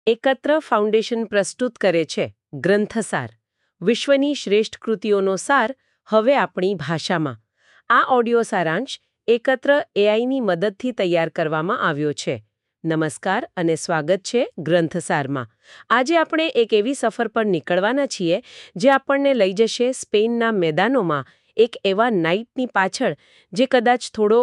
એકત્ર ફાઉન્ડેશન પ્રસ્તુત કરે છે ગ્રંથસાર, વિશ્વની શ્રેષ્ઠ કૃતિઓનો સાર હવે આપણી ભાષામાં. આ ઓડિયો સારાંશ એકત્ર એઆઈની મદદથી તૈયાર કરવામાં આવ્યો છે. નમસ્કાર અને સ્વાગત છે ગ્રંથસારમાં. આજે આપણે એક એવી સફર પર નીકળવાના છીએ જે આપણને લઈ જશે સ્પેનના મેદાનોમાં એક એવા નાઇટની પાછળ જે કદાચ થોડો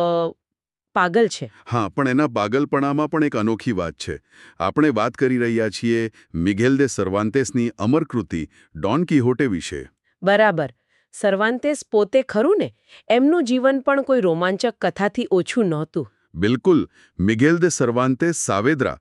પાગલ છે. હા, પણ એના પાગલપણામાં પણ એક અનોખી વાત છે. આપણે વાત કરી રહ્યા છીએ મિગેલ દે સર્વાન્તેસની અમરકૃતિ ડોન કિહોટે વિશે. બરાબર. સર્વાન્તેસ પોતે ખરું ને, એમનું જીવન પણ કોઈ રોમાંચક કથાથી ઓછું નહોતું. બિલકુલ. મિગેલ દે સર્વાન્તેસ સાવેદ્રા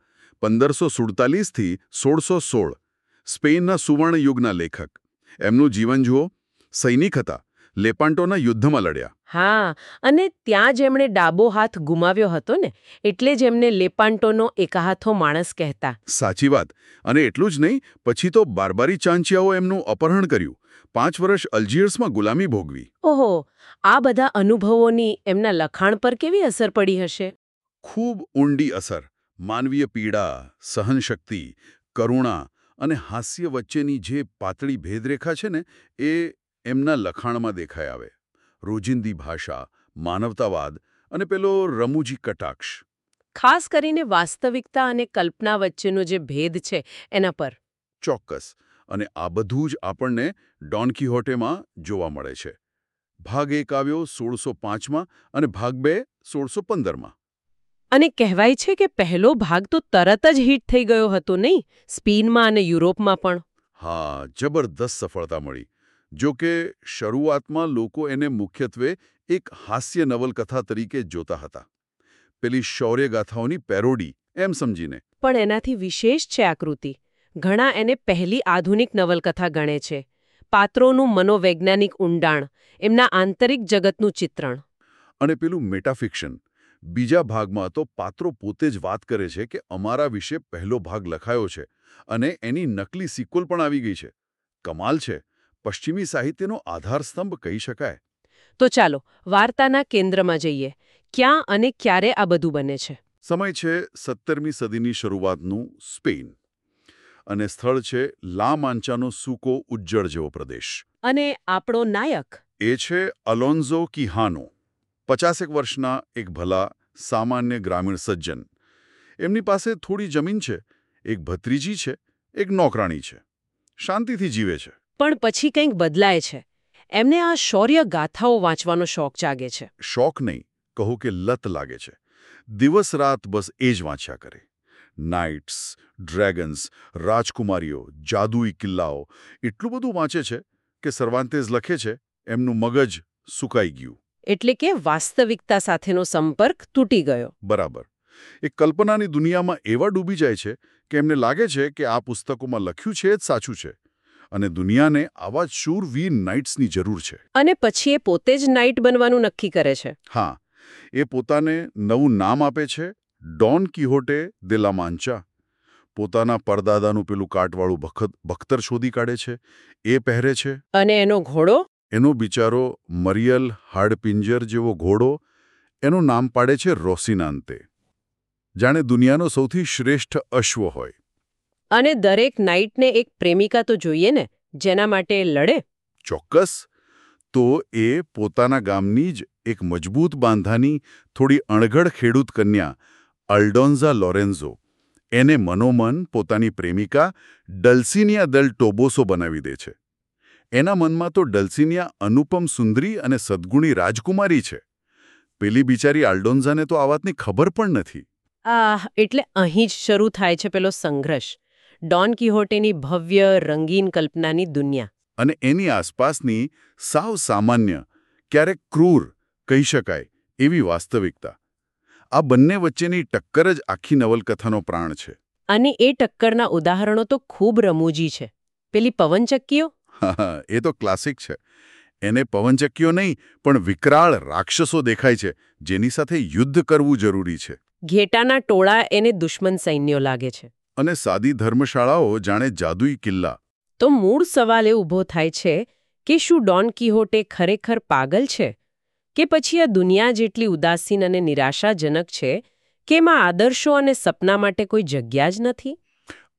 1547થી 1616 સ્પેનના સુવર્ણ યુગના લેખક. એમનું જીવન જુઓ. સૈનિક હતા, લેપાન્ટોના યુદ્ધમાં લડ્યા. હા, અને ત્યાં જ એમણે ડાબો હાથ ગુમાવ્યો હતો ને, એટલે જ એમને લેપાન્ટોનો એકાહાથો માણસ કહેતા. સાચી વાત. અને એટલું જ નહીં, પછી તો બારબારી ચાંચિયાઓ એમનું અપહરણ કર્યું. 5 વર્ષ અલ્જિયર્સમાં ગુલામી ભોગવી. ઓહો, આ બધા અનુભવોની એમના લખાણ પર કેવી અસર પડી હશે? ખૂબ ઊંડી અસર. માનવીય પીડા, સહનશક્તિ, કરુણા અને હાસ્ય વચ્ચેની જે પાતળી ભેદરેખા છે ને, એ એમના લખાણમાં દેખાઈ આવે. રોજિંદી ભાષા, માનવતાવાદ અને પેલો રમૂજી કટાક્ષ. ખાસ કરીને વાસ્તવિકતા અને કલ્પના વચ્ચેનો જે ભેદ છે એના પર. ચોક્કસ. અને આ બધું જ આપણને ડોન કિહોટેમાં જોવા મળે છે. ભાગ 1 આવ્યો 1605માં અને ભાગ 2 1615માં. અને કહેવાય છે કે પહેલો ભાગ તો તરત જ હિટ થઈ ગયો હતો નહીં, સ્પેનમાં અને યુરોપમાં પણ. હા, જબરદસ્ત સફળતા મળી. જો કે શરૂઆતમાં લોકો એને મુખ્યત્વે એક હાસ્ય નવલકથા તરીકે જોતા હતા. પેલી શૌર્યગાથાઓની પેરોડી એમ સમજીને. પણ એનાથી વિશેષ છે આ કૃતિ. ઘણા એને પહેલી આધુનિક નવલકથા ગણે છે. પાત્રોનું મનોવૈજ્ઞાનિક ઊંડાણ, એમના આંતરિક જગતનું ચિત્રણ. અને પેલું મેટાફિક્શન. બીજા ભાગમાં તો પાત્રો પોતે જ વાત કરે છે કે અમારા વિશે પહેલો ભાગ લખાયો છે અને એની નકલી સિક્વલ પણ આવી ગઈ છે. કમાલ છે. પશ્ચિમી સાહિત્યનો આધારસ્તંભ કહી શકાય. તો ચાલો વાર્તાના કેન્દ્રમાં જઈએ. ક્યાં અને ક્યારે આ બધું બને છે? સમય છે 17મી સદીની શરૂઆતનું સ્પેન. અને સ્થળ છે લા માન્ચાનો સૂકો ઉજ્જડ જેવો પ્રદેશ. અને આપણો નાયક? એ છે અલોન્ઝો કિહાનો. 50 વર્ષના એક ભલા સામાન્ય ગ્રામીણ સજ્જન. એમની પાસે થોડી જમીન છે, એક ભત્રીજી છે, એક નોકરાણી છે. શાંતિથી જીવે છે. પણ પછી કંઈક બદલાય છે. એમને આ શૌર્ય ગાથાઓ વાંચવાનો શોખ જાગે છે. શોખ નહીં, કહું કે લત લાગે છે. દિવસ રાત બસ એ જ વાંચ્યા કરે. નાઇટ્સ, ડ્રેગન્સ, રાજકુમારીઓ, જાદુઈ કિલ્લાઓ એટલું બધું વાંચે છે કે સર્વાન્તેસ લખે છે એમનું મગજ સુકાઈ ગયું. એટલે કે વાસ્તવિકતા સાથેનો સંપર્ક તૂટી ગયો. બરાબર. એ કલ્પનાની દુનિયામાં એવા ડૂબી જાય છે કે એમને લાગે છે કે આ પુસ્તકોમાં લખ્યું છે એ જ સાચું છે અને દુનિયાને આવા જ શૂરવીર નાઇટ્સની જરૂર છે. અને પછી એ પોતે જ નાઇટ બનવાનું નક્કી કરે છે. હા, એ પોતાને નવું નામ આપે છે, ડોન કિહોટે દે લા માન્ચા. પોતાના પરદાદાનું પેલું કાટવાળું બખ્તર શોધી કાઢે છે, એ પહેરે છે. અને એનો ઘોડો? એનો બિચારો મરિયલ હાડપિંજર જેવો ઘોડો, એનું નામ પાડે છે રોસિનાન્તે. જાણે દુનિયાનો સૌથી શ્રેષ્ઠ અશ્વ હોય. અને દરેક નાઇટને એક પ્રેમિકા તો જોઈએ ને, જેના માટે લડે. ચોક્કસ. તો એ પોતાના ગામની જ એક મજબૂત બાંધાની થોડી અણઘડ ખેડૂત કન્યા અલ્ડોન્ઝા લોરેન્ઝો, એને મનોમન પોતાની પ્રેમિકા ડલ્સિનિયા દલ ટોબોસો બનાવી દે છે. એના મનમાં તો ડલ્સિનિયા અનુપમ સુંદરી અને સદ્ગુણી રાજકુમારી છે. પેલી બિચારી અલ્ડોન્ઝાને તો આ વાતની ખબર પણ નથી. એટલે અહીં જ શરૂ થાય છે પેલો સંઘર્ષ. ડોન કિહોટેની ભવ્ય રંગીન કલ્પનાની દુનિયા અને એની આસપાસની સાવ સામાન્ય, ક્યારેક ક્રૂર કહી શકાય એવી વાસ્તવિકતા. આ બંને વચ્ચેની ટક્કર જ આખી નવલકથાનો પ્રાણ છે. અને એ ટક્કરના ઉદાહરણો તો ખૂબ રમૂજી છે. પેલી પવનચક્કીઓ? હા, એ તો ક્લાસિક છે. એને પવનચક્કીઓ નહીં પણ વિકરાળ રાક્ષસો દેખાય છે જેની સાથે યુદ્ધ કરવું જરૂરી છે. ઘેટાના ટોળા એને દુશ્મન સૈન્યો લાગે છે. અને સાદી ધર્મશાળાઓ જાણે જાદુઈ કિલ્લા. તો મૂળ સવાલ એ ઊભો થાય છે કે શું ડોન કિહોટે ખરેખર પાગલ છે? કે પછી આ દુનિયા જેટલી ઉદાસીન અને નિરાશાજનક છે કે એમાં આદર્શો અને સપના માટે કોઈ જગ્યા જ નથી?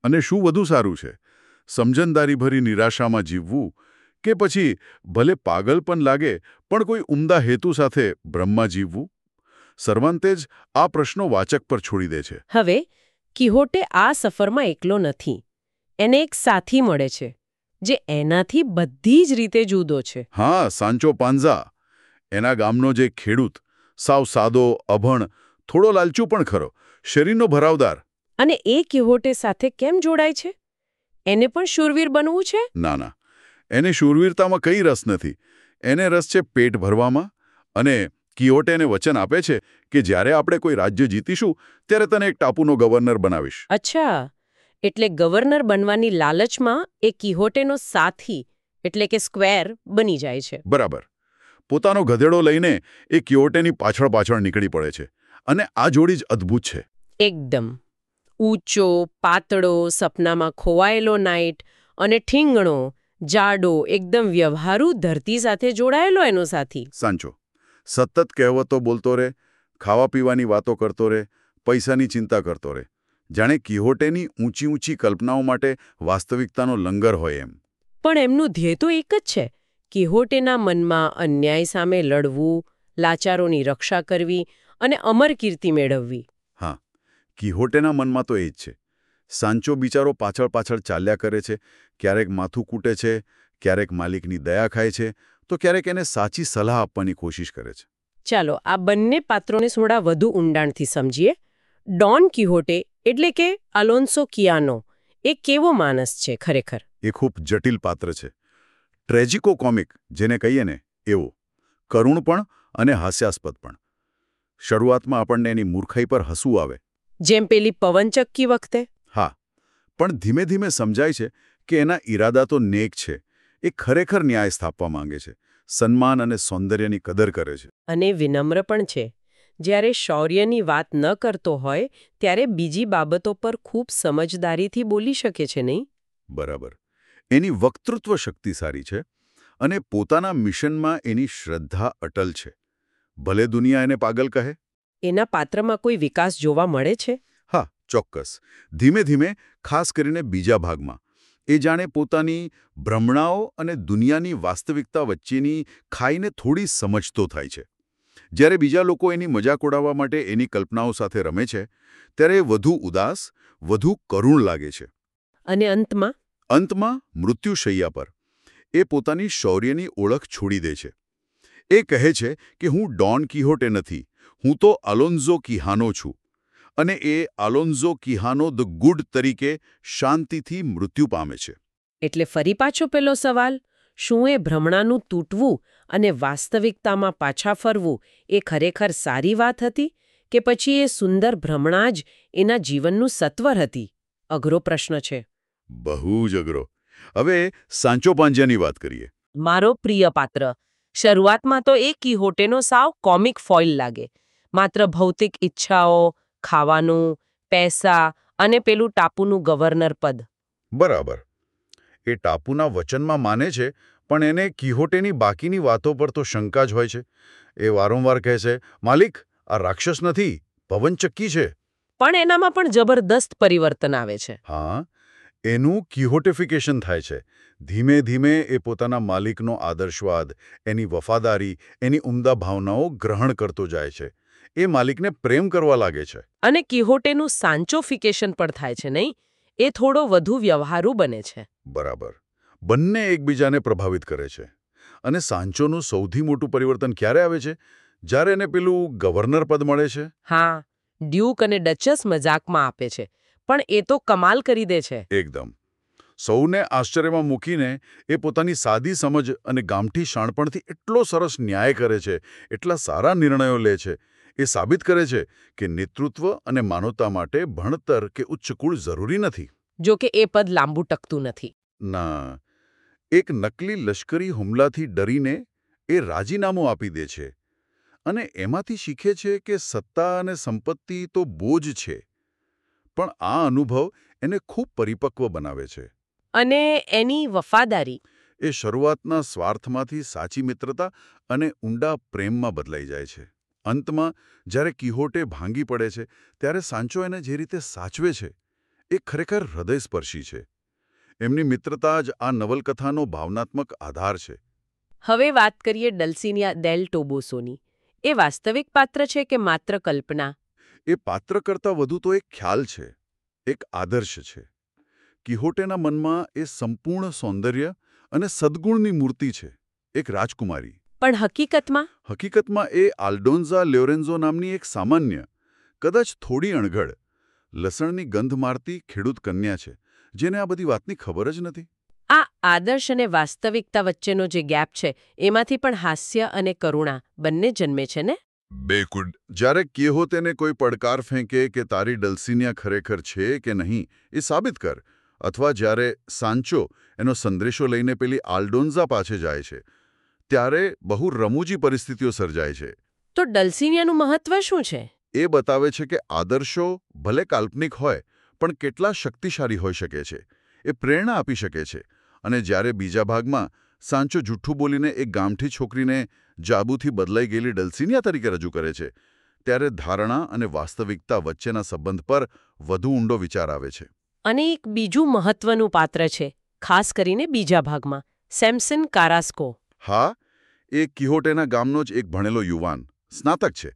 અને શું વધુ સારું છે, સમજણદારીભરી નિરાશામાં જીવવું કે પછી ભલે પાગલપન લાગે પણ કોઈ ઉમદા હેતુ સાથે બ્રહ્મમાં જીવવું? સર્વાંતેજ આ પ્રશ્નો વાચક પર છોડી દે છે. હવે કિહોટે આ સફરમાં એકલો નથી. એને એક સાથી મળે છે જે એનાથી બધી જ રીતે જુદો છે. હા, સાન્ચો પાંઝા, એના ગામનો જે ખેડૂત, સાવ સાદો, અભણ, થોડો લાલચુ પણ ખરો, શરીરનો ભરાવદાર. અને એ કિહોટે સાથે કેમ જોડાય છે? એને પણ શૂરવીર બનવું છે? ના ના, એને શૂરવીરતામાં કંઈ રસ નથી. એને રસ છે પેટ ભરવામાં. અને કિહોટે એને વચન આપે છે કે જ્યારે આપણે કોઈ રાજ્ય જીતીશું ત્યારે તને એક ટાપુનો ગવર્નર બનાવીશ. અચ્છા, એટલે ગવર્નર બનવાની લાલચમાં એ કિહોટેનો સાથી એટલે કે સ્ક્વેર બની જાય છે. બરાબર. પોતાનો ગધેડો લઈને એ કિહોટેની પાછળ પાછળ નીકળી પડે છે. અને આ જોડી જ અદ્ભુત છે. એકદમ ઊંચો, પાતળો, સપનામાં ખોવાયેલો નાઈટ અને ઠીંગણો, જાડો, એકદમ વ્યવહારુ, ધરતી સાથે જોડાયેલો એનો સાથી. સાંચો. સતત કહેવતો બોલતો રહે, ખાવા પીવાની વાતો કરતો રહે, પૈસાની ચિંતા કરતો રહે. જાણે કિહોટેની ઊંચી ઊંચી કલ્પનાઓ માટે વાસ્તવિકતાનો લંગર હોય એમ. પણ એમનું ધ્યેય તો એક જ છે. કિહોટેના મનમાં અન્યાય સામે લડવું, લાચારોની રક્ષા કરવી અને અમર કીર્તિ મેળવવી. હા, કિહોટેના મનમાં તો એ જ છે. સાન્ચો બિચારો પાછળ પાછળ ચાલ્યા કરે છે, ક્યારેક માથું કૂટે છે, ક્યારેક માલિકની દયા ખાય છે, તો ક્યારેક એને સાચી સલાહ આપવાની કોશિશ કરે છે. ચાલો આ બંને પાત્રોને થોડા વધુ ઊંડાણથી સમજીએ. ડોન કિહોટે એટલે કે અલોન્સો કિયાનો એ કેવો માણસ છે ખરેખર? એ ખૂબ જટિલ પાત્ર છે. ટ્રેજિકો કોમિક જેને કહીએ ને એવો. કરુણ પણ અને હાસ્યાસ્પદ પણ. શરૂઆતમાં આપણને એની મૂર્ખાઈ પર હસવું આવે. જેમ પેલી પવનચક્કી વખતે. હા, પણ ધીમે ધીમે સમજાય છે કે એના ઈરાદા તો નેક છે. એ ખરેખર ન્યાય સ્થાપવા માંગે છે, સન્માન અને સૌંદર્યની કદર કરે છે. અને વિનમ્ર પણ છે. જ્યારે શૌર્યની વાત ન કરતો હોય ત્યારે બીજી બાબતો પર ખૂબ સમજદારીથી બોલી શકે છે, નહીં? બરાબર. એની વક્તૃત્વ શક્તિ સારી છે અને પોતાના મિશનમાં એની શ્રદ્ધા અટલ છે. ભલે દુનિયા એને પાગલ કહે. એના પાત્રમાં કોઈ વિકાસ જોવા મળે છે? હા, ચોક્કસ. ધીમે ધીમે, ખાસ કરીને બીજા ભાગમાં, એ જાણે પોતાની ભ્રમણાઓ અને દુનિયાની વાસ્તવિકતા વચ્ચેની ખાઈને થોડી સમજતો થાય છે. જ્યારે બીજા લોકો એની મજાક ઉડાવવા માટે એની કલ્પનાઓ સાથે રમે છે, ત્યારે એ વધુ ઉદાસ, વધુ કરુણ લાગે છે. અને અંતમાં? અંતમાં, મૃત્યુશૈયા પર, એ પોતાની શૌર્યની ઓળખ છોડી દે છે. એ કહે છે કે હું ડોન કિહોટે નથી, હું તો અલોન્ઝો કિહાનો છું. અને એ અલોન્ઝો કિહાનો ધ ગુડ તરીકે શાંતિથી મૃત્યુ પામે છે. એટલે ફરી પાછો પેલો સવાલ, શું એ ભ્રમણાનું તૂટવું અને વાસ્તવિકતામાં પાછા ફરવું એ ખરેખર સારી વાત હતી કે પછી એ સુંદર ભ્રમણા જ એના જીવનનું સત્વર હતી? અઘરો પ્રશ્ન છે. બહુ જ અઘરો. હવે સાન્ચો પાંજાની વાત કરીએ. મારો પ્રિય પાત્ર. શરૂઆતમાં તો એ કિહોટેનો સાવ કોમિક ફોઇલ લાગે. માત્ર ભૌતિક ઈચ્છાઓ, ખાવાનું, પૈસા અને પેલું ટાપુનું ગવર્નર પદ. બરાબર. એ ટાપુના વચનમાં માને છે, પણ એને કિહોટેની બાકીની વાતો પર તો શંકા જ હોય છે. એ વારંવાર કહે છે, માલિક, આ રાક્ષસ નથી, પવનચક્કી છે. પણ એનામાં પણ જબરદસ્ત પરિવર્તન આવે છે. હા, એનું કિહોટેફિકેશન થાય છે. ધીમે ધીમે એ પોતાના માલિકનો આદર્શવાદ, એની વફાદારી, એની ઉમદા ભાવનાઓ ગ્રહણ કરતો જાય છે. એ માલિકને પ્રેમ કરવા લાગે છે. અને કિહોટેનું સાન્ચોફિકેશન પણ થાય છે, નહીં? એ થોડો વધુ વ્યવહારુ બને છે. બરાબર. બંને એકબીજાને પ્રભાવિત કરે છે. અને સાન્ચોનું સૌથી મોટું પરિવર્તન ક્યારે આવે છે? જ્યારે એને પેલું ગવર્નર પદ મળે છે. હા, ડ્યુક અને ડચસ મજાકમાં આપે છે, પણ એ તો કમાલ કરી દે છે. એકદમ. સૌને આશ્ચર્યમાં મૂકીને એ પોતાની સાદી સમજ અને ગામઠી શાણપણથી એટલો સરસ ન્યાય કરે છે, એટલા સારા નિર્ણયો લે છે. એ સાબિત કરે છે કે નેતૃત્વ અને માનવતા માટે ભણતર કે ઉચ્ચ કુળ જરૂરી નથી. જો કે એ પદ લાંબુ ટકતું નથી. ના, એક નકલી લશ્કરી હુમલાથી ડરીને એ રાજીનામું આપી દે છે અને એમાંથી શીખે છે કે સત્તા અને સંપત્તિ તો બોજ છે. પણ આ અનુભવ એને ખૂબ પરિપક્વ બનાવે છે. અને એની વફાદારી? એ શરૂઆતના સ્વાર્થમાંથી સાચી મિત્રતા અને ઊંડા પ્રેમમાં બદલાઈ જાય છે. અંતમાં, જ્યારે કિહોટે ભાંગી પડે છે, ત્યારે સાન્ચો એને જે રીતે સાચવે છે, એ ખરેખર હૃદયસ્પર્શી છે. એમની મિત્રતા જ આ નવલકથાનો ભાવનાત્મક આધાર છે. હવે વાત કરીએ ડલ્સિનિયા ડેલ ટોબોસોની. એ વાસ્તવિક પાત્ર છે કે માત્ર કલ્પના? એ પાત્ર કરતાં વધુ તો એક ખ્યાલ છે, એક આદર્શ છે. કિહોટેના મનમાં એ સંપૂર્ણ સૌંદર્ય અને સદ્ગુણની મૂર્તિ છે, એક રાજકુમારી. પણ હકીકતમાં? હકીકતમાં એ આલ્ડોન્ઝા લોરેન્ઝો નામની એક સામાન્ય, કદાચ થોડી અણઘડ, લસણની ગંધ મારતી ખેડૂત કન્યા છે, જેને આ બધી વાતની ખબર જ નથી. આ આદર્શ અને વાસ્તવિકતા વચ્ચેનો જે ગેપ છે, એમાંથી પણ હાસ્ય અને કરુણા બંને જન્મે છે ને? બેકુડ. જ્યારે કિહોતેને કોઈ પડકાર ફેંકે કે તારી ડલ્સિનિયા ખરેખર છે કે નહીં એ સાબિત કર, અથવા જ્યારે સાન્ચો એનો સંદેશો લઈને પેલી આલ્ડોન્ઝા પાસે જાય છે, ત્યારે બહુ રમૂજી પરિસ્થિતિઓ સર્જાય છે. તો ડલ્સિનિયાનું મહત્વ શું છે? એ બતાવે છે કે આદર્શો ભલે કાલ્પનિક હોય પણ કેટલા શક્તિશાળી હોઈ શકે છે. એ પ્રેરણા આપી શકે છે. અને જ્યારે બીજા ભાગમાં સાન્ચો જૂઠ્ઠું બોલીને એક ગામઠી છોકરીને જાદુથી બદલાઈ ગયેલી ડલ્સિનિયા તરીકે રજૂ કરે છે, ત્યારે ધારણા અને વાસ્તવિકતા વચ્ચેના સંબંધ પર વધુ ઊંડો વિચાર આવે છે. અને એક બીજું મહત્વનું પાત્ર છે, ખાસ કરીને બીજા ભાગમાં, સેમ્સન કારાસ્કો. હા, એ કિહોટેના ગામનો જ એક ભણેલો યુવાન, સ્નાતક છે.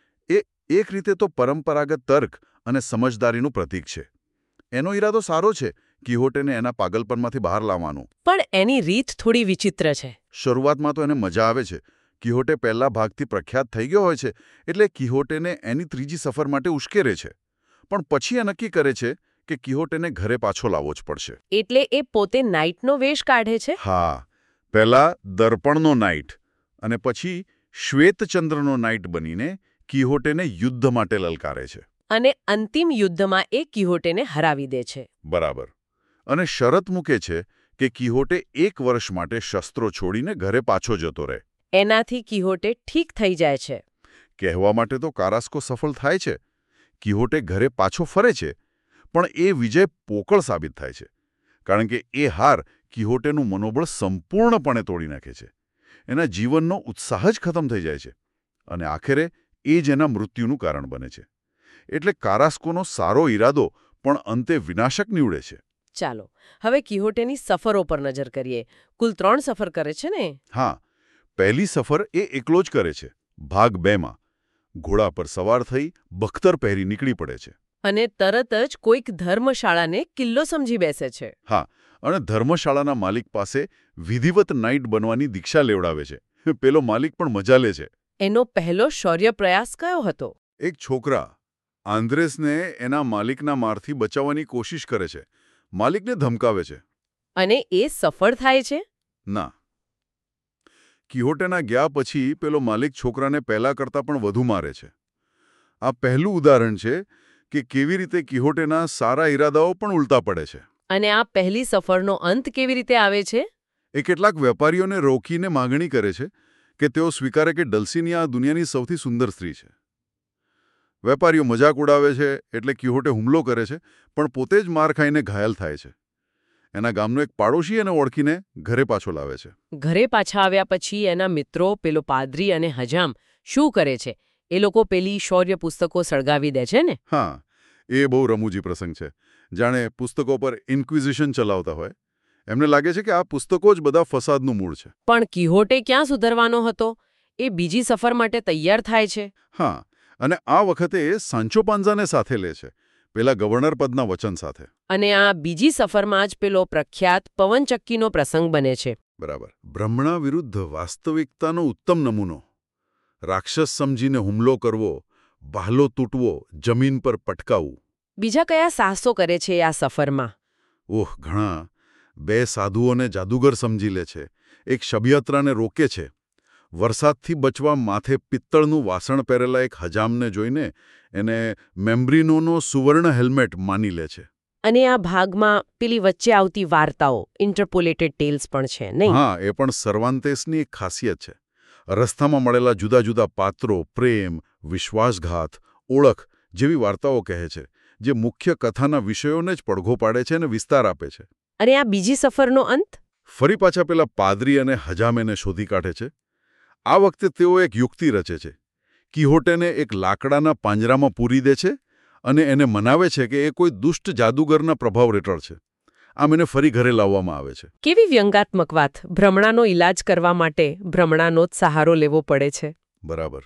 એ એક રીતે તો પરંપરાગત તર્ક અને સમજદારીનું પ્રતીક છે. એનો ઈરાદો સારો છે, કિહોટેને એના પાગલપનમાંથી બહાર લાવવાનો. પણ એની રીત થોડી વિચિત્ર છે. શરૂઆતમાં તો એને મજા આવે છે. કિહોટે પહેલા ભાગથી પ્રખ્યાત થઈ ગયો હોય છે, એટલે કિહોટેને એની ત્રીજી સફર માટે ઉશ્કેરે છે. પણ પછી એ નક્કી કરે છે કે કિહોટેને ઘરે પાછો લાવવો જ પડશે. એટલે એ પોતે નાઇટનો વેશ કાઢે છે? હા, પહેલા દર્પણનો નાઇટ અને પછી શ્વેતચંદ્રનો નાઇટ બનીને કિહોટેને યુદ્ધ માટે લલકારે છે. અને અંતિમ યુદ્ધમાં એ કિહોટેને હરાવી દે છે. બરાબર. અને શરત મૂકે છે કે કિહોટે 1 વર્ષ માટે શસ્ત્રો છોડીને ઘરે પાછો જતો રહે. એનાથી કિહોટે ઠીક થઈ જાય છે. કહેવા માટે તો કારાસ્કો સફળ થાય છે. કિહોટે ઘરે પાછો ફરે છે, પણ એ વિજય પોકળ સાબિત થાય છે. કારણ કે એ હાર કિહોટેનું મનોબળ સંપૂર્ણપણે તોડી નાખે છે. એના જીવનનો ઉત્સાહ જ ખતમ થઈ જાય છે. અને આખરે એ જ એના મૃત્યુનું કારણ બને છે. એટલે કારાસ્કોનો સારો ઈરાદો પણ અંતે વિનાશક નીવડે છે. ચાલો, હવે કિહોટેની સફરો પર નજર કરીએ. કુલ 3 સફર કરે છે ને? હા, પહેલી સફર એ એકલો જ કરે છે. ભાગ 2માં ઘોડા પર સવાર થઈ બખ્તર પહેરી નીકળી પડે છે. અને તરત જ કોઈક ધર્મશાળાને કિલ્લો સમજી બેસે છે. હા, અને ધર્મશાળાના માલિક પાસે વિધિવત નાઇટ બનવાની દીક્ષા લેવડાવે છે. પેલો માલિક પણ મજા લે છે. એનો પહેલો શૌર્ય પ્રયાસ કયો હતો? એક છોકરા આંદ્રેસને એના માલિકના મારથી બચાવવાની કોશિશ કરે છે. માલિકને ધમકાવે છે. અને એ સફળ થાય છે? ના. કિહોટેના ગયા પછી પેલો માલિક છોકરાને પહેલા કરતાં પણ વધુ મારે છે. આ પહેલું ઉદાહરણ છે કે કેવી રીતે કિહોટેના સારા ઈરાદાઓ પણ ઉલટા પડે છે. અને આ પહેલી સફરનો અંત કેવી રીતે આવે છે? એ કેટલાક વેપારીઓને રોકીને માગણી કરે છે કે તેઓ સ્વીકારે કે ડલ્સિનિયા આ દુનિયાની સૌથી સુંદર સ્ત્રી છે. વેપારીઓ મજાક ઉડાવે છે એટલે કિહોટે હુમલો કરે છે, પણ પોતે જ માર ખાઈને ઘાયલ થાય છે. એના ગામનો એક પાડોશી એને ઓળખીને ઘરે પાછો લાવે છે. ઘરે પાછા આવ્યા પછી એના મિત્રો પેલો પાદરી અને હજામ શું કરે છે? એ લોકો પેલી શૌર્ય પુસ્તકો સળગાવી દે છે ને? હા, એ બહુ રમૂજી પ્રસંગ છે. જાણે પુસ્તકો પર ઇન્ક્વિઝિશન ચલાવતા હોય. એમને લાગે છે કે આ પુસ્તકો જ બધા ફસાદનું મૂળ છે. પણ કિહોટે ક્યાં સુધરવાનો હતો? એ બીજી સફર માટે તૈયાર થાય છે. હા, અને આ વખતે એ સાન્ચો પાંઝાને સાથે લે છે, પેલા ગવર્નર પદના વચન સાથે. અને આ બીજી સફરમાં જ પેલો પ્રખ્યાત પવનચક્કીનો પ્રસંગ બને છે. બરાબર. બ્રહ્મણા વિરુદ્ધ વાસ્તવિકતાનો ઉત્તમ નમૂનો. રાક્ષસ સમજીને હુમલો કરવો, બહાલો તૂટવો, જમીન પર પટકાવવું. બીજા કયા સાહસો કરે છે આ સફરમાં? ઓહ, ઘણા. 2 સાધુઓને જાદુગર સમજી લે છે. એક શબયાત્રાને રોકે છે. વરસાદથી બચવા માથે પિત્તળનું વાસણ પહેરેલા એક હજામને જોઈને એને મેમ્બ્રિનોનો સુવર્ણ હેલ્મેટ માની લે છે. અને આ ભાગમાં પેલી વચ્ચે આવતી વાર્તાઓ, ઇન્ટરપોલેટેડ ટેલ્સ પણ છે, નહીં? હા, એ પણ સર્વાન્તેસની એક ખાસિયત છે. રસ્તામાં મળેલા જુદા જુદા પાત્રો, પ્રેમ, વિશ્વાસઘાત, ઓળખ જેવી વાર્તાઓ કહે છે, જે મુખ્ય કથાના વિષયોને જ પડઘો પાડે છે અને વિસ્તાર આપે છે. અને આ બીજી સફરનો અંત? ફરી પાછા પેલા પાદરી અને હજામેને શોધી કાઢે છે. આ વખતે તેઓ એક યુક્તિ રચે છે. કિહોટેને એક લાકડાના પાંજરામાં પૂરી દે છે અને એને મનાવે છે કે એ કોઈ દુષ્ટ જાદુગરના પ્રભાવ હેઠળ છે. આમ એને ફરી ઘરે લાવવામાં આવે છે. કેવી વ્યંગાત્મક વાત! ભ્રમણાનો ઈલાજ કરવા માટે ભ્રમણાનો જ સહારો લેવો પડે છે. બરાબર.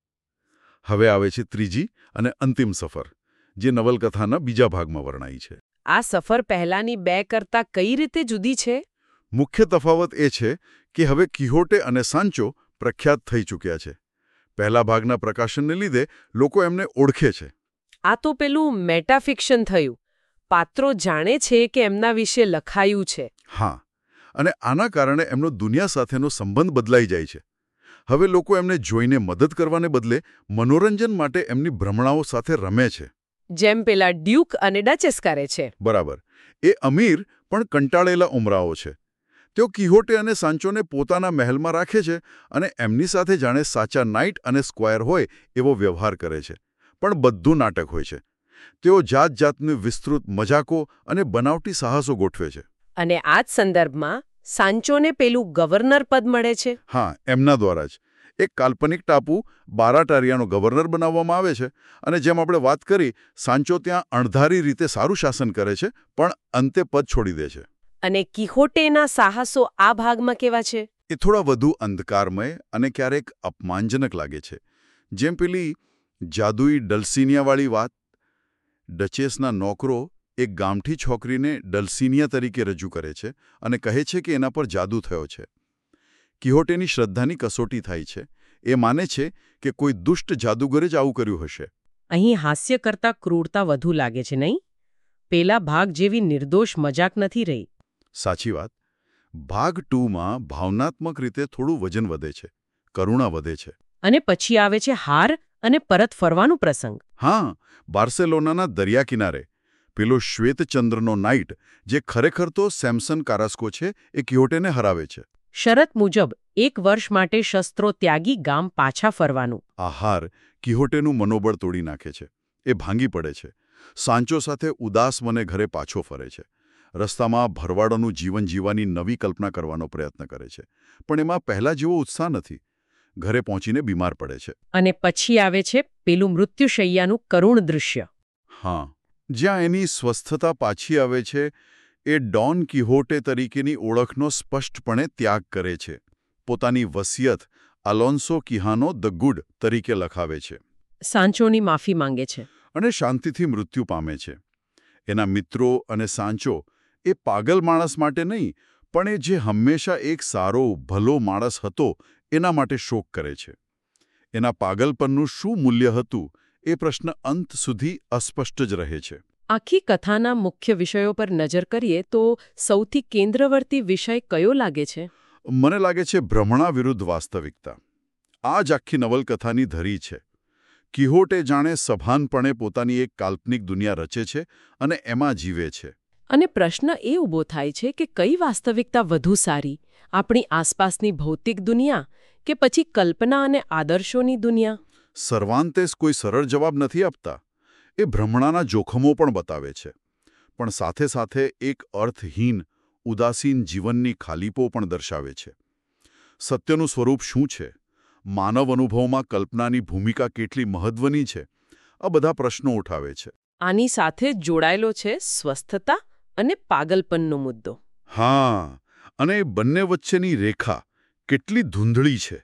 હવે આવે છે ત્રીજી અને અંતિમ સફર, જે નવલકથાના બીજા ભાગમાં વર્ણાઈ છે. આ સફર પહેલાની બે કરતાં કઈ રીતે જુદી છે? મુખ્ય તફાવત એ છે કે હવે કિહોટે અને સાન્ચો પ્રખ્યાત થઈ ચૂક્યા છે. પહેલા ભાગના પ્રકાશનને લીધે લોકો એમને ઓળખે છે. આ તો પેલું મેટાફિક્શન થયું. પાત્રો જાણે છે કે એમના વિશે લખાયું છે. હા, અને આના કારણે એમનો દુનિયા સાથેનો સંબંધ બદલાઈ જાય છે. હવે લોકો એમને જોઈને મદદ કરવાને બદલે મનોરંજન માટે એમની ભ્રમણાઓ સાથે રમે છે. જેમ પેલા ડ્યુક અને ડચેસ કરે છે. બરાબર. એ અમીર પણ કંટાળેલા ઉમરાઓ છે. તેઓ કિહોટે અને સાન્ચોને પોતાના મહેલમાં રાખે છે અને એમની સાથે જાણે સાચા નાઇટ અને સ્ક્વાયર હોય એવો વ્યવહાર કરે છે. પણ બધું નાટક હોય છે. તેઓ જાત-જાતની વિસ્તૃત મજાકો અને બનાવટી સાહસો ગોઠવે છે. અને આ જ સંદર્ભમાં સાન્ચોને પેલું ગવર્નર પદ મળે છે. હા, એમના દ્વારા જ. એક કાલ્પનિક ટાપુ બારાટારિયાનો ગવર્નર બનાવવામાં આવે છે અને જેમ આપણે વાત કરી, સાન્ચો ત્યાં અણધારી રીતે સારું શાસન કરે છે, પણ અંતે પદ છોડી દે છે. અને કિહોટેના સાહસો આ ભાગમાં કેવા છે? એ થોડા વધુ અંધકારમય અને ક્યારેક અપમાનજનક લાગે છે. જેમ પેલી જાદુઈ ડલ્સિનિયાવાળી વાત. ડચેસના નોકરો એક ગામઠી છોકરીને ડલ્સિનિયા તરીકે રજૂ કરે છે અને કહે છે કે એના પર જાદુ થયો છે. કિહોટેની શ્રદ્ધાની કસોટી થાય છે. એ માને છે કે કોઈ દુષ્ટ જાદુગરે જ આવું કર્યું હશે. અહીં હાસ્ય કરતાં ક્રૂરતા વધુ લાગે છે, નહીં? પેલા ભાગ જેવી નિર્દોષ મજાક નથી રહી. સાચી વાત. ભાગ 2માં ભાવનાત્મક રીતે થોડું વજન વધે છે, કરુણા વધે છે. અને પછી આવે છે હાર અને પરત ફરવાનો પ્રસંગ. હા, બાર્સેલોનાના દરિયા કિનારે પેલો શ્વેતચંદ્રનો નાઇટ, જે ખરેખર તો સેમસન કારાસ્કો છે, એ કિહોટેને હરાવે છે. શરત મુજબ 1 વર્ષ માટે શસ્ત્રો ત્યાગી ગામ પાછા ફરવાનું. આ હાર કિહોટેનું મનોબળ તોડી નાખે છે. એ ભાંગી પડે છે. સાન્ચો સાથે ઉદાસ મને ઘરે પાછો ફરે છે. રસ્તામાં ભરવાડોનું જીવન જીવવાની નવી કલ્પના કરવાનો પ્રયત્ન કરે છે. પણ એમાં પહેલા જેવો ઉત્સાહ નથી. ઘરે પહોંચીને બીમાર પડે છે. અને પછી આવે છે પેલું મૃત્યુશૈયાનું કરુણ દૃશ્ય. હા, જ્યાં એની સ્વસ્થતા પાછી આવે છે. એ ડોન કિહોટે તરીકેની ઓળખનો સ્પષ્ટપણે ત્યાગ કરે છે. પોતાની વસિયત અલોન્સો કિહાનો ધ ગુડ તરીકે લખાવે છે. સાન્ચોની માફી માંગે છે. અને શાંતિથી મૃત્યુ પામે છે. એના મિત્રો અને સાન્ચો એ પાગલ માણસ માટે નહીં, પણ એ જે હંમેશા એક સારો ભલો માણસ હતો એના માટે શોક કરે છે. એના પાગલપનનું શું મૂલ્ય હતું એ પ્રશ્ન અંત સુધી અસ્પષ્ટ જ રહે છે. આખી કથાના મુખ્ય વિષયો પર નજર કરીએ તો સૌથી કેન્દ્રવર્તી વિષય કયો લાગે છે? મને લાગે છે ભ્રમણા વિરુદ્ધ વાસ્તવિકતા. આ જ આખી નવલકથાની ધરી છે. કિહોટે જાણે સભાનપણે પોતાની એક કાલ્પનિક દુનિયા રચે છે અને એમાં જીવે છે. અને પ્રશ્ન એ ઊભો થાય છે કે કઈ વાસ્તવિકતા વધુ સારી, આપણી આસપાસની ભૌતિક દુનિયા કે પછી કલ્પના અને આદર્શોની દુનિયા? સર્વાંતેસ કોઈ સરળ જવાબ નથી આપતા. એ ભ્રમણાના જોખમો પણ બતાવે છે, પણ સાથે સાથે એક અર્થહીન, ઉદાસીન જીવનની ખાલીપો પણ દર્શાવે છે. સત્યનું સ્વરૂપ શું છે? માનવ અનુભવમાં કલ્પનાની ભૂમિકા કેટલી મહત્વની છે? આ બધા પ્રશ્નો ઉઠાવે છે. આની સાથે જોડાયેલો છે સ્વસ્થતા અને પાગલપનનો મુદ્દો. હા, અને બંને વચ્ચેની રેખા કેટલી ધૂંધળી છે.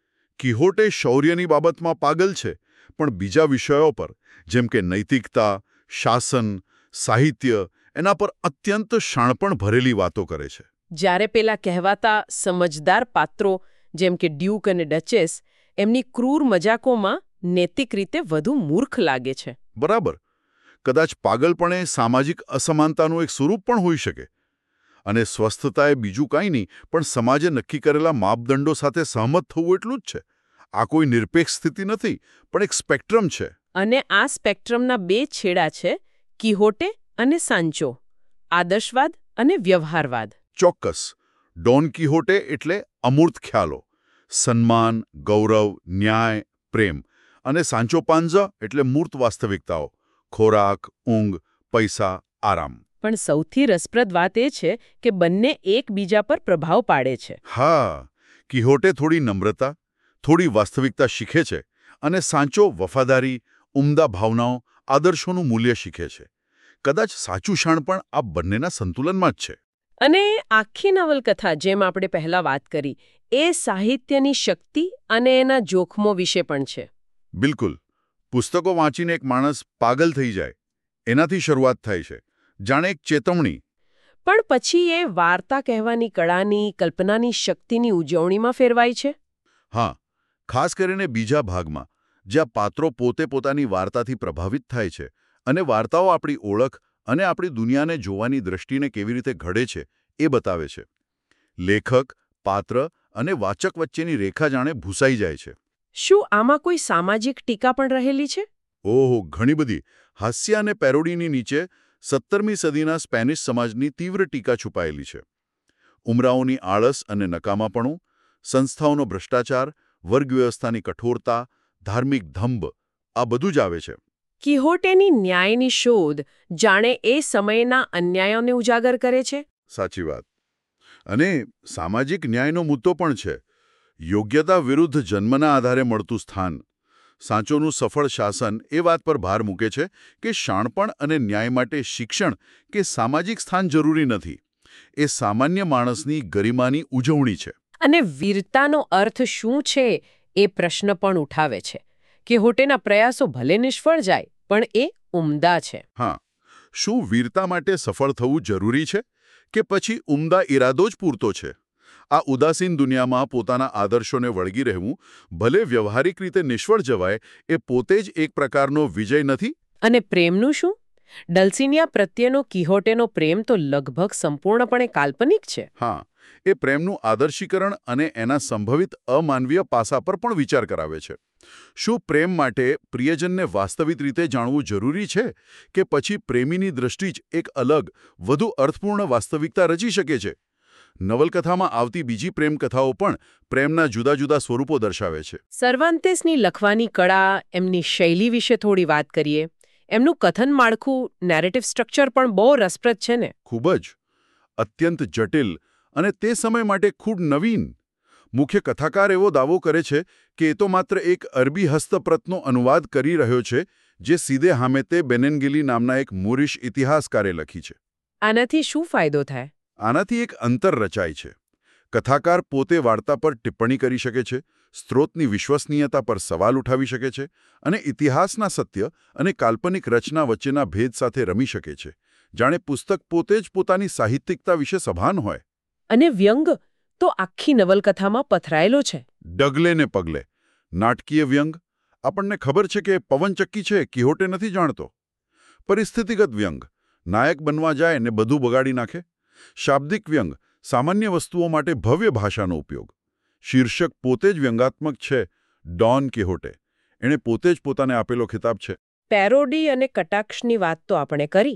કિહોટે શૌર્યની બાબતમાં પાગલ છે, પણ બીજા વિષયો પર, જેમ કે નૈતિકતા, શાસન, સાહિત્ય, એના પર અત્યંત શાણપણ ભરેલી વાતો કરે છે. જ્યારે પેલા કહેવાતા સમજદાર પાત્રો જેમ કે ડ્યુક અને ડચેસ એમની ક્રૂર મજાકોમાં નૈતિક રીતે વધુ મૂર્ખ લાગે છે. બરાબર. કદાચ પાગલપણે સામાજિક અસમાનતાનું એક સ્વરૂપ પણ હોઈ શકે. અને સ્વસ્થતા એ બીજું કાંઈ નહીં, પણ સમાજે નક્કી કરેલા માપદંડો સાથે સહમત થવું એટલું જ છે. આ કોઈ નિરપેક્ષ સ્થિતિ નથી, પણ એક સ્પેક્ટ્રમ છે. અને આ સ્પેક્ટ્રમના 2 છેડા છે, કિહોટે અને સાન્ચો, આદર્શવાદ અને વ્યવહારવાદ. ચોક્કસ. ડોન કિહોટે એટલે અમૂર્ત ખ્યાલો, સન્માન, ગૌરવ, ન્યાય, પ્રેમ. અને સાન્ચો પાંઝા એટલે મૂર્ત વાસ્તવિકતાઓ, ખોરાક, ઊંઘ, પૈસા, આરામ. પણ સૌથી રસપ્રદ વાત એ છે કે બંને એકબીજા પર પ્રભાવ પાડે છે. હા, કિહોટે થોડી નમ્રતા, થોડી વાસ્તવિકતા શીખે છે, અને સાન્ચો વફાદારી, ઉમદા ભાવનાઓ, આદર્શોનું મૂલ્ય શીખે છે. કદાચ સાચું શાણ પણ આ બંનેના સંતુલનમાં જ છે. અને આખી નવલકથા, જેમ આપણે પહેલા વાત કરી, એ સાહિત્યની શક્તિ અને એના જોખમો વિશે પણ છે. બિલકુલ. પુસ્તકો વાંચીને એક માણસ પાગલ થઈ જાય, એનાથી શરૂઆત થાય છે, જાણે એક ચેતવણી. પણ પછી એ વાર્તા કહેવાની કળાની, કલ્પનાની શક્તિની ઉજવણીમાં ફેરવાય છે. હા, ખાસ કરીને બીજા ભાગમાં, જ્યાં પાત્રો પોતે પોતાની વાર્તાથી પ્રભાવિત થાય છે અને વાર્તાઓ આપણી ઓળખ અને આપણી દુનિયાને જોવાની દ્રષ્ટિને કેવી રીતે ઘડે છે એ બતાવે છે. લેખક, પાત્ર અને વાચક વચ્ચેની રેખા જાણે ભૂસાઈ જાય છે. શું આમાં કોઈ સામાજિક ટીકા પણ રહેલી છે? ઓહો, ઘણી બધી. હાસ્ય અને પેરોડીની નીચે 17મી સદીના સ્પેનિશ સમાજની તીવ્ર ટીકા છુપાયેલી છે. ઉમરાઓની આળસ અને નકામાપણું, સંસ્થાઓનો ભ્રષ્ટાચાર, વર્ગવ્યવસ્થાની કઠોરતા, ધાર્મિક ધંભ, આ બધું જ આવે છે. કિહોટેની ન્યાયની શોધ જાણે એ સમયના અન્યાયોને ઉજાગર કરે છે. સાચી વાત. અને સામાજિક ન્યાયનો મુદ્દો પણ છે. યોગ્યતા વિરુદ્ધ જન્મના આધારે મળતું સ્થાન. સાચોનું સફળ શાસન એ વાત પર ભાર મૂકે છે કે શાણપણ અને ન્યાય માટે શિક્ષણ કે સામાજિક સ્થાન જરૂરી નથી. એ સામાન્ય માણસની ગરિમાની ઉજવણી છે. અને વીરતાનો અર્થ શું છે એ પ્રશ્ન પણ ઉઠાવે છે. કિહોટેના પ્રયાસો ભલે નિષ્ફળ જાય, પણ એ ઉમદા છે. હા, શું વીરતા માટે સફળ થવું જરૂરી છે કે પછી ઉમદા ઈરાદો જ પૂરતો છે? આ ઉદાસીન દુનિયામાં પોતાના આદર્શોને વળગી રહેવું, ભલે વ્યવહારિક રીતે નિષ્ફળ જવાય, એ પોતે જ એક પ્રકારનો વિજય નથી? અને પ્રેમનું શું? ડલ્સિનિયા પ્રત્યેનો કિહોટેનો પ્રેમ તો લગભગ સંપૂર્ણપણે કાલ્પનિક છે. હા, એ પ્રેમનું આદર્શીકરણ અને એના સંભવિત અમાનવીય પાસા પર પણ વિચાર કરાવે છે. શું પ્રેમ માટે પ્રિયજનને વાસ્તવિક રીતે જાણવું જરૂરી છે કે પછી પ્રેમીની દ્રષ્ટિ જ એક અલગ, વધુ અર્થપૂર્ણ વાસ્તવિકતા રચી શકે છે? નવલકથામાં આવતી બીજી પ્રેમકથાઓ પણ પ્રેમના જુદા જુદા સ્વરૂપો દર્શાવે છે. સર્વાન્તેસની લખવાની કળા, એમની શૈલી વિશે થોડી વાત કરીએ. એમનું કથન માળખું, નેરેટિવ સ્ટ્રક્ચર પણ બહુ રસપ્રદ છે ને? ખૂબ જ. અત્યંત જટિલ અને તે સમય માટે ખૂબ નવીન. મુખ્ય કથાકાર એવો દાવો કરે છે કે એ તો માત્ર એક અરબી હસ્તપ્રતનો અનુવાદ કરી રહ્યો છે, જે સીધે હામેતે બેનેનગિલી નામના એક મૂરિશ ઇતિહાસકારે લખી છે. આનાથી શું ફાયદો થાય? આનાથી એક અંતર રચાય છે. કથાકાર પોતે વાર્તા પર ટિપ્પણી કરી શકે છે, સ્ત્રોતની વિશ્વસનીયતા પર સવાલ ઉઠાવી શકે છે અને ઇતિહાસના સત્ય અને કાલ્પનિક રચના વચ્ચેના ભેદ સાથે રમી શકે છે, જાણે પુસ્તક પોતે જ પોતાની સાહિત્યિકતા વિશે સભાન હોય. અને વ્યંગ તો આખી નવલકથામાં પથરાયેલો છે. ડગલે ને પગલે. નાટકીય વ્યંગ. આપણને ખબર છે કે પવનચક્કી છે, કિહોટે નથી જાણતો. પરિસ્થિતિગત વ્યંગ. નાયક બનવા જાય ને બધું બગાડી નાખે. શાબ્દિક વ્યંગ. સામાન્ય વસ્તુઓ માટે ભવ્ય ભાષાનો ઉપયોગ. શીર્ષક પોતે જ વ્યંગાત્મક છે. Don Quixote. એણે પોતે જ પોતાને આપેલો ખિતાબ છે. પેરોડી અને કટાક્ષની વાત તો આપણે કરી.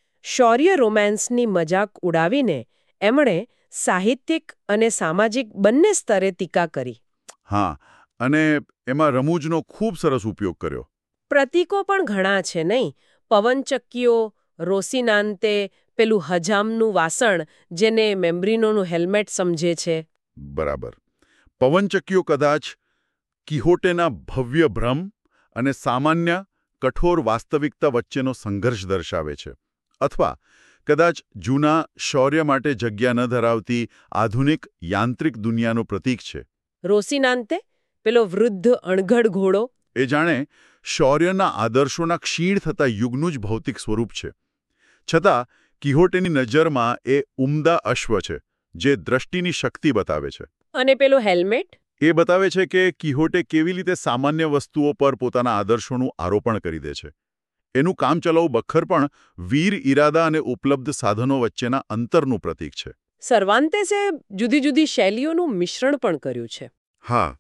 શૌર્ય રોમાન્સની મજાક ઉડાવીને એમણે સાહિત્યિક અને સામાજિક બંને સ્તરે ટીકા કરી. હા, અને એમાં રમૂજનો ખૂબ સરસ ઉપયોગ કર્યો. પ્રતીકો પણ ઘણા છે નહીં? પવનચક્કીઓ, રોસિનાન્તે, પેલું હજામનું વાસણ જેને મેમ્બ્રિનોનું હેલ્મેટ સમજે છે. બરાબર. પવનચક્કીઓ કદાચ કિહોટેના ભવ્ય ભ્રમ અને સામાન્ય કઠોર વાસ્તવિકતા વચ્ચેનો સંઘર્ષ દર્શાવે છે. અથવા કદાચ જૂના શૌર્ય માટે જગ્યા ન ધરાવતી આધુનિક યાંત્રિક દુનિયાનું પ્રતીક છે. રોસિનાન્તે, પેલો વૃદ્ધ અણઘડ ઘોડો, એ જાણે શૌર્યના આદર્શોના ક્ષીણ થતા યુગનું જ ભૌતિક સ્વરૂપ છે. છતાં કિહોટેની નજરમાં એ ઉમદા અશ્વ છે, જે દ્રષ્ટિની શક્તિ બતાવે છે. અને પેલો હેલ્મેટ? એ બતાવે છે કે કિહોટે કેવી રીતે સામાન્ય વસ્તુઓ પર પોતાના આદર્શોનું આરોપણ કરી દે છે. એનું કામચલાઉ બખ્તર પણ વીર ઇરાદા અને ઉપલબ્ધ સાધનો વચ્ચેના અંતરનું પ્રતીક છે. સર્વાન્તેસે જુદી જુદી શૈલીઓનું મિશ્રણ પણ કર્યું છે. હા.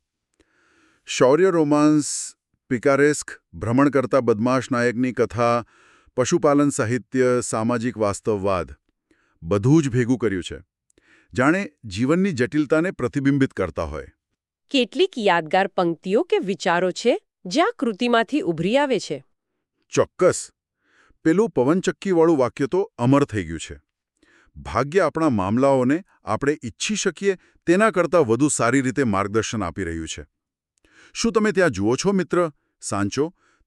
શૌર્ય રોમાન્સ, પિકારેસ્ક, ભ્રમણ કરતા બદમાશ નાયકની કથા, પશુપાલન સાહિત્ય, સામાજિક વાસ્તવવાદ, બધું જ ભેગું કર્યું છે. જાણે જીવનની જટિલતાને પ્રતિબિંબિત કરતા હોય. કેટલીક યાદગાર પંક્તિઓ કે વિચારો છે જ્યાં કૃતિમાંથી ઉભરી આવે છે. ચોક્કસ. પેલું પવનચક્કીવાળું વાક્ય તો અમર થઈ ગયું છે. ભાગ્ય આપણા મામલાઓને આપણે ઈચ્છી શકીએ તેના કરતાં વધુ સારી રીતે માર્ગદર્શન આપી રહ્યું છે. શું તમે ત્યાં જુઓ છો મિત્ર? સાંચો,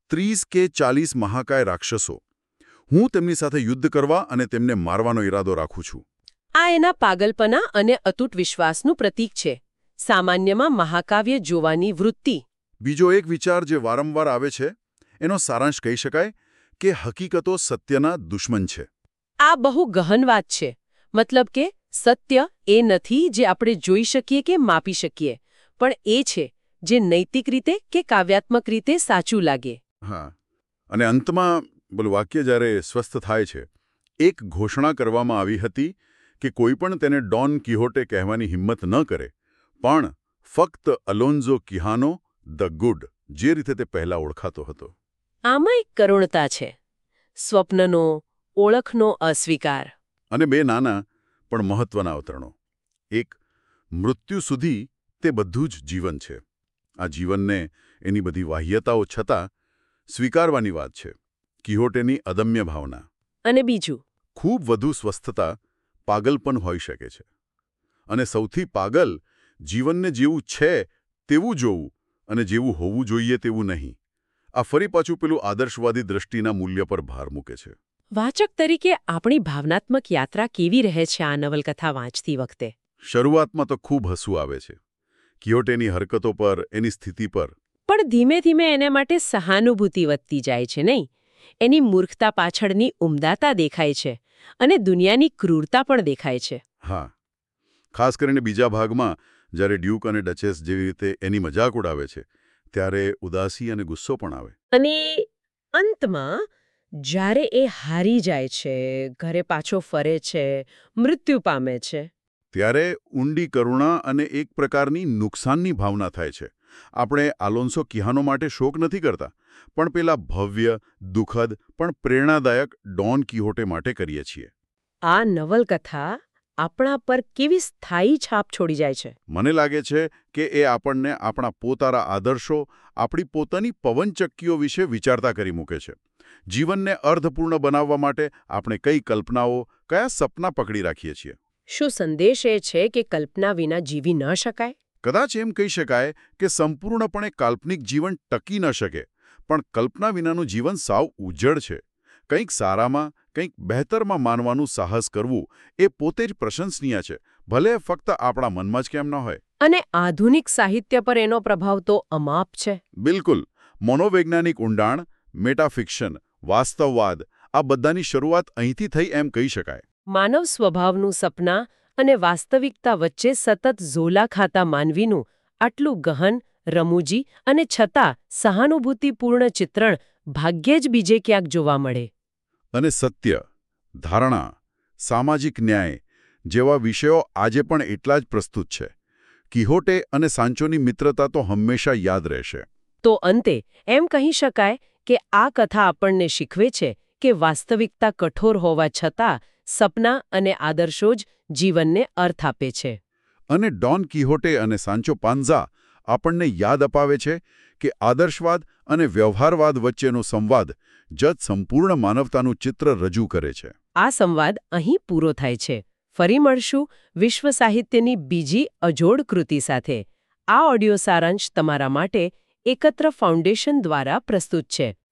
30 કે 40 મહાકાય રાક્ષસો. હું તેમની સાથે યુદ્ધ કરવા અને તેમને મારવાનો ઈરાદો રાખું છું. આ એના પાગલપના અને અતૂટ વિશ્વાસનું પ્રતીક છે. સામાન્યમાં મહાકાવ્ય જોવાની વૃત્તિ. બીજો એક વિચાર જે વારંવાર આવે છે એનો સારાંશ કહી શકાય કે હકીકતો સત્યના દુશ્મન છે. આ બહુ ગહન વાત છે. મતલબ કે સત્ય એ નથી જે આપણે જોઈ શકીએ કે માપી શકીએ, પણ એ છે જે નૈતિક રીતે કે કાવ્યાત્મક રીતે સાચું લાગે. હા, અને અંતમાં બોલું વાક્ય જ્યારે સ્વસ્થ થાય છે, એક ઘોષણા કરવામાં આવી હતી કે કોઈ પણ તેને ડોન કિહોટે કહેવાની હિંમત ન કરે, પણ ફક્ત અલોન્ઝો કિહાનો ધ ગુડ, જે રીતે તે પહેલા ઓળખાતો હતો. આમાં એક કરુણતા છે. સ્વપ્નનો, ઓળખનો અસ્વીકાર. અને બે નાના પણ મહત્વના અવતરણો. એક, મૃત્યુ સુધી તે બધું જ જીવન છે. આ જીવનને એની બધી બાહ્યતાઓ છતાં સ્વીકારવાની વાત છે. કિહોટેની અદમ્ય ભાવના. અને બીજું, ખૂબ વધુ સ્વસ્થતા પાગલપન હોઈ શકે છે. અને સૌથી પાગલ, જીવનને જેવું છે તેવું જોવું અને જેવું હોવું જોઈએ તેવું નહીં. આ ફરી પાછું પેલું આદર્શવાદી દ્રષ્ટિના મૂલ્ય પર ભાર મૂકે છે. વાચક તરીકે આપણી ભાવનાત્મક યાત્રા કેવી રહે છે આ નવલકથા વાંચતી વખતે? શરૂઆતમાં તો ખૂબ હસવું આવે છે. કિહોટેની હરકતો પર, એની સ્થિતિ પર. પણ ધીમે ધીમે એને માટે સહાનુભૂતિ વધતી જાય છે, નહીં? એની મૂર્ખતા પાછળની ઉમદાતા દેખાય છે અને દુનિયાની ક્રૂરતા પણ દેખાય છે. હા, ખાસ કરીને બીજા ભાગમાં જ્યારે ડ્યુક અને ડચેસ જેવી રીતે એની મજાક ઉડાવે છે ત્યારે ઉદાસી અને ગુસ્સો પણ આવે. અને અંતમાં જ્યારે એ હારી જાય છે, ઘરે પાછો ફરે છે, મૃત્યુ પામે છે, ત્યારે ઊંડી કરુણા અને એક પ્રકારની નુકસાનની ભાવના થાય છે. આપણે આલોન્સો કિહાનો માટે શોક નથી કરતા, પણ પેલા ભવ્ય, દુઃખદ પણ પ્રેરણાદાયક ડોન કિહોટે માટે કરીએ છીએ. આ નવલકથા આપણા પર કેવી સ્થાયી છાપ છોડી જાય છે? મને લાગે છે કે એ આપણને આપણા પોતાના આદર્શો, આપણી પોતાની પવનચક્કીઓ વિશે વિચારતા કરી મૂકે છે. જીવનને અર્થપૂર્ણ બનાવવા માટે આપણે કઈ કલ્પનાઓ, કયા સપના પકડી રાખીએ છીએ. શું સંદેશ એ છે કે કલ્પના વિના જીવી ન શકાય? કદાચ એમ કહી શકાય કે સંપૂર્ણપણે કાલ્પનિક જીવન ટકી ન શકે, પણ કલ્પના વિનાનું જીવન સાવ ઉજ્જડ છે. કંઈક સારામાં, કંઈક બહેતરમાં માનવાનું સાહસ કરવું એ પોતે જ પ્રશંસનીય છે, ભલે ફક્ત આપણા મનમાં જ કેમ ન હોય. અને આધુનિક સાહિત્ય પર એનો પ્રભાવ તો અમાપ છે. બિલકુલ. મનોવૈજ્ઞાનિક ઊંડાણ, મેટાફિક્શન, વાસ્તવવાદ, આ બધાની શરૂઆત અહીંથી થઈ એમ કહી શકાય. માનવ સ્વભાવનું સપના અને વાસ્તવિકતા વચ્ચે સતત ઝોલા ખાતા માનવીનું આટલું ગહન, રમૂજી અને છતાં સહાનુભૂતિપૂર્ણ ચિત્રણ ભાગ્યે જ બીજે ક્યાંક જોવા મળે. અને સત્ય, ધારણા, સામાજિક ન્યાય જેવા વિષયો આજે પણ એટલા જ પ્રસ્તુત છે. કિહોટે અને સાન્ચોની મિત્રતા તો હંમેશા યાદ રહેશે. તો અંતે એમ કહી શકાય કે આ કથા આપણને શીખવે છે કે વાસ્તવિકતા કઠોર હોવા છતાં સપના અને આદર્શો જ જીવનને અર્થ આપે છે. અને ડોન કિહોટે અને સાન્ચો પાંઝા આપણને યાદ અપાવે છે કે આદર્શવાદ અને વ્યવહારવાદ વચ્ચેનો સંવાદ જ સંપૂર્ણ માનવતાનું ચિત્ર રજૂ કરે છે. આ સંવાદ અહીં પૂરો થાય છે. ફરી મળશું વિશ્વ સાહિત્યની બીજી અજોડ કૃતિ સાથે. આ ઓડિયો સારાંશ તમારા માટે એકત્ર ફાઉન્ડેશન દ્વારા પ્રસ્તુત છે.